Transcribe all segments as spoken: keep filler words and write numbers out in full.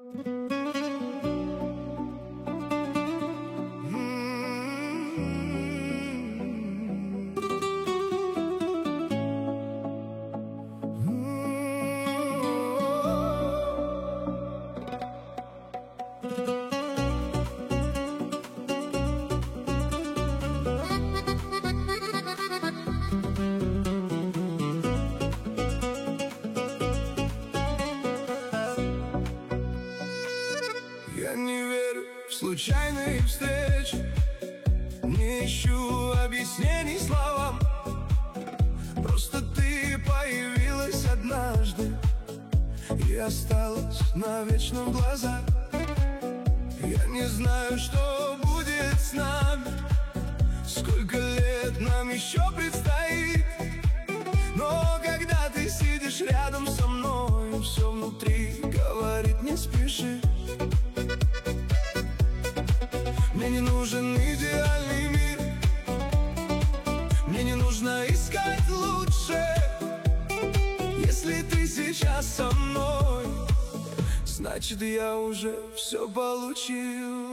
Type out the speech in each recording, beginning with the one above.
Я не верю в случайные встречи, не ищу объяснений словам. Просто ты появилась однажды и осталась навечно в глазах. Я не знаю, что будет с нами, сколько лет нам еще предстоит. Но когда ты сидишь рядом со мной, все внутри говорит: не спеши. Мне не нужен идеальный мир, мне не нужно искать лучше. Если ты сейчас со мной, значит, я уже все получил.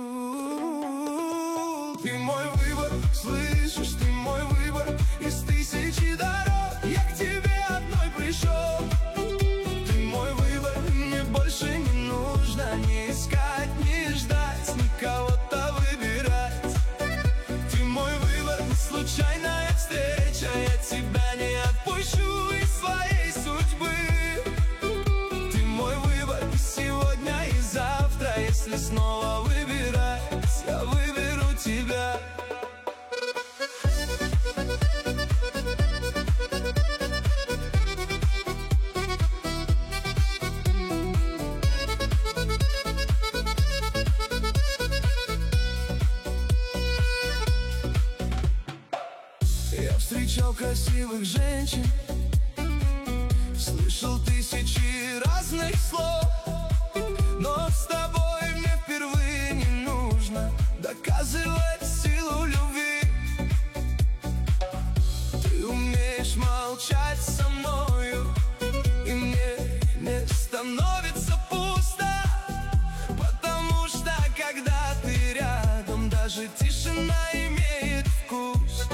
Ты мой выбор, слышишь, ты мой выбор. Из тысячи дорог я к тебе одной пришел. Ты мой выбор, мне больше не нужно ни искать, ни ждать, никого-то выбирать. Ты мой выбор, случайная встреча, я тебя не отпущу из своей судьбы. Ты мой выбор сегодня и завтра, если снова выбирать, я выберу тебя. Я встречал красивых женщин, слышал тысячи разных слов, но с тобой мне впервые не нужно доказывать силу любви. Ты умеешь молчать со мною, и мне не становится пусто, потому что когда ты рядом, даже тишина имеет вкус.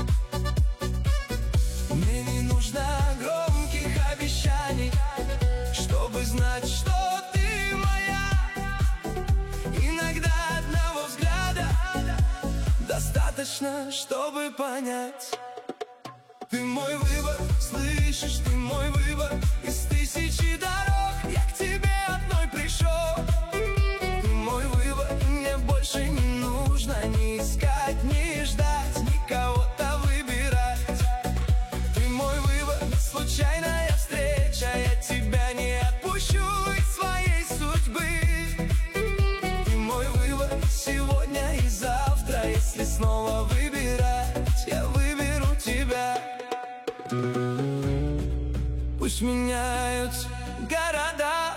Мне не нужно громких обещаний, чтобы знать, что ты моя. Иногда одного взгляда достаточно, чтобы понять. Ты мой выбор, слышишь, ты мой выбор. Из тысячи дорог я к тебе одной пришел. Ты мой выбор, мне больше не нужно ни искать, ни ждать, никого-то выбирать. Ты мой выбор, случайная встреча, я тебя не отпущу из своей судьбы. Ты мой выбор сегодня и завтра, если снова выбирать, я выберу тебя. Пусть меняются города,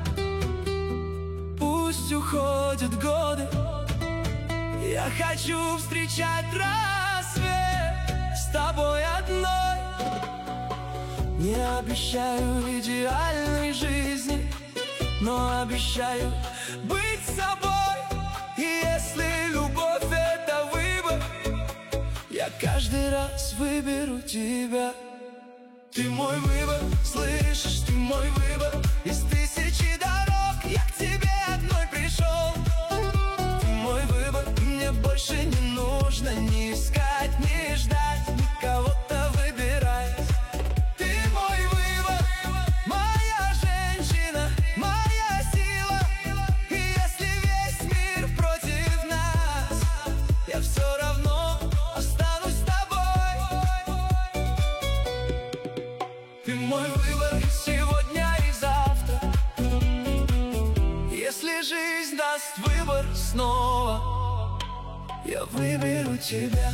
пусть уходят годы, я хочу встречать рассвет с тобой одной. Не обещаю идеальной жизни, но обещаю быть собой. И если любовь — это выбор, я каждый раз выберу тебя. Ты мой выбор, слышишь, ты мой выбор. Из тысячи дорог я к тебе одной пришел. Ты мой выбор, мне больше не нужно ни искать, ни ждать, никого-то выбирать. Ты мой выбор, моя женщина, моя сила. И если весь мир против нас, я все равно останусь с тобой. Ты мой выбор сегодня и завтра. Если жизнь даст выбор снова, я выберу тебя.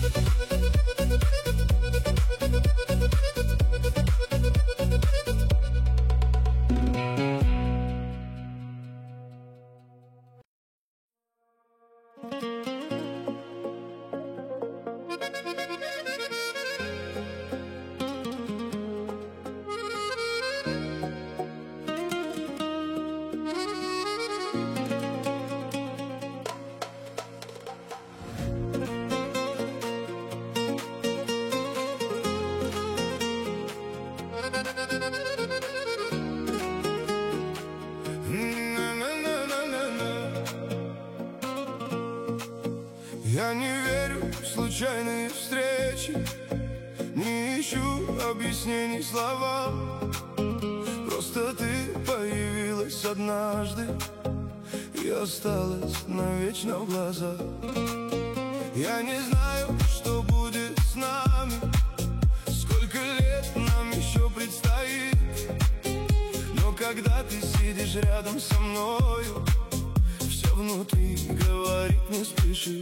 Я не верю в случайные встречи, не ищу объяснений словам. Просто ты появилась однажды и осталась навечно в глазах. Я не знаю, что будет с нами, сколько лет нам еще предстоит, но когда ты сидишь рядом со мною, все внутри говорит: не спеши.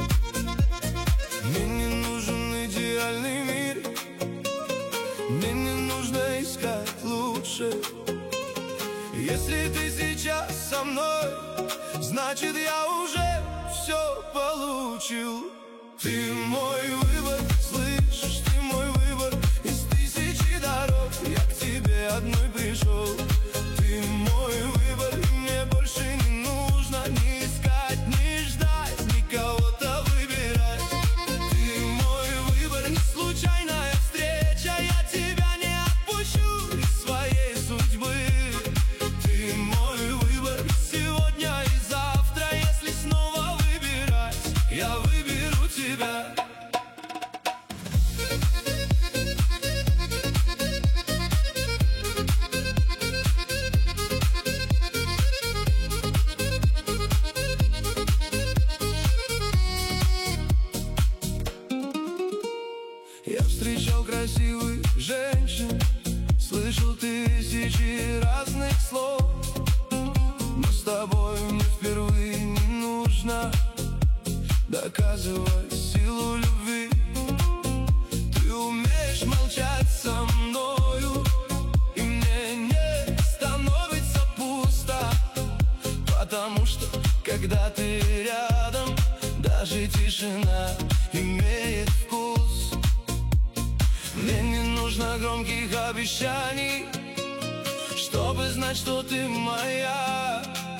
Мне не нужен идеальный мир, мне не нужно искать лучше. Если ты сейчас со мной, значит, я уже все получил. Ты мой выбор, слышишь, ты мой выбор. Из тысячи дорог я к тебе одной пришел. Ты мой выбор, и мне больше не нужно ни искать, ни ждать, ни кого-то выбирать. Ты мой выбор, не случайная встреча, я тебя не отпущу из своей судьбы. Ты мой выбор, сегодня и завтра, если снова выбирать, я выберу тебя. Я встречал красивых женщин, слышал тысячи разных слов, но с тобой мне впервые не нужно доказывать силу любви. Ты умеешь молчать со мною, и мне не становится пусто, потому что, когда ты рядом, даже тишина имеет вкус. Мне не нужно громких обещаний, чтобы знать, что ты моя.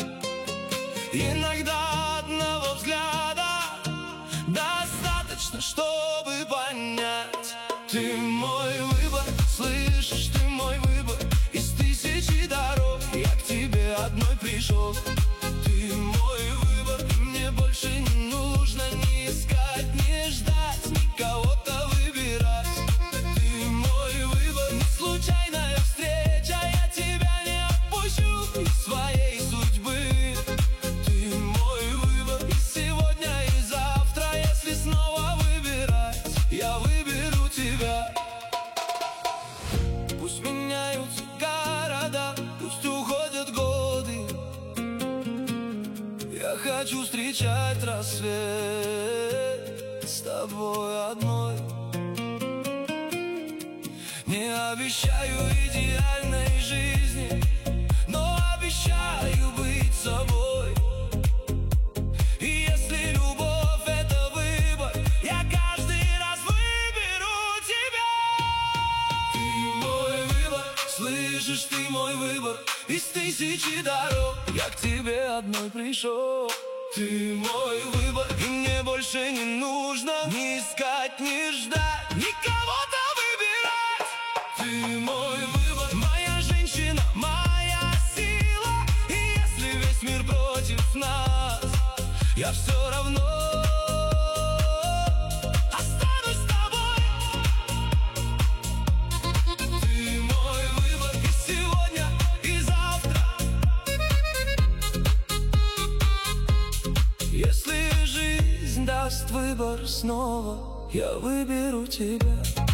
Иногда одного взгляда достаточно, чтобы понять. Ты мой выбор, слышишь, ты мой выбор. Из тысячи дорог я к тебе одной пришел. Ты мой выбор, и мне больше не нужно ни искать, ни ждать, ни кого-то выбирать. Ты мой выбор, не случайная встреча, я тебя не отпущу из своей судьбы. Ты мой выбор, и сегодня, и завтра, если снова выбирать, я выберу тебя. Пусть меняются города, пусть уходят годы, я хочу встречать рассвет с тобой одной. Не обещаю идеальной жизни, но обещаю быть собой. И если любовь — это выбор, я каждый раз выберу тебя. Ты мой выбор, слышишь, ты мой выбор. Из тысячи дорог я к тебе одной пришел. Ты мой выбор, и мне больше не нужно ни искать, ни ждать, ни кого-то выбирать. Ты мой выбор, моя женщина, моя сила. И если весь мир против нас, я все равно останусь с тобой. Ты мой выбор, и сегодня, и завтра. Если жизнь даст выбор снова, я выберу тебя.